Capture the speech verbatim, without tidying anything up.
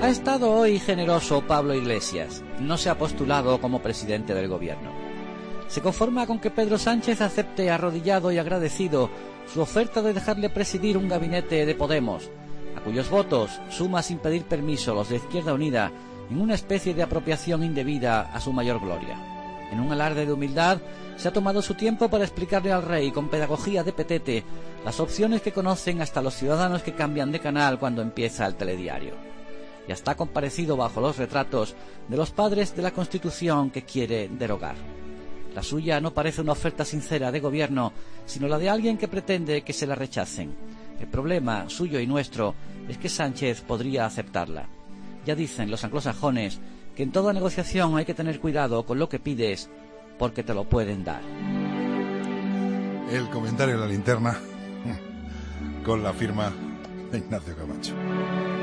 Ha estado hoy generoso Pablo Iglesias. No se ha postulado como presidente del gobierno. Se conforma con que Pedro Sánchez acepte arrodillado y agradecido su oferta de dejarle presidir un gabinete de Podemos, a cuyos votos suma sin pedir permiso los de Izquierda Unida en una especie de apropiación indebida a su mayor gloria. En un alarde de humildad, se ha tomado su tiempo para explicarle al rey con pedagogía de petete las opciones que conocen hasta los ciudadanos que cambian de canal cuando empieza el telediario. Y hasta ha comparecido bajo los retratos de los padres de la Constitución que quiere derogar. La suya no parece una oferta sincera de gobierno, sino la de alguien que pretende que se la rechacen. El problema, suyo y nuestro, es que Sánchez podría aceptarla. Ya dicen los anglosajones que en toda negociación hay que tener cuidado con lo que pides, porque te lo pueden dar. El comentario de la linterna con la firma de Ignacio Camacho.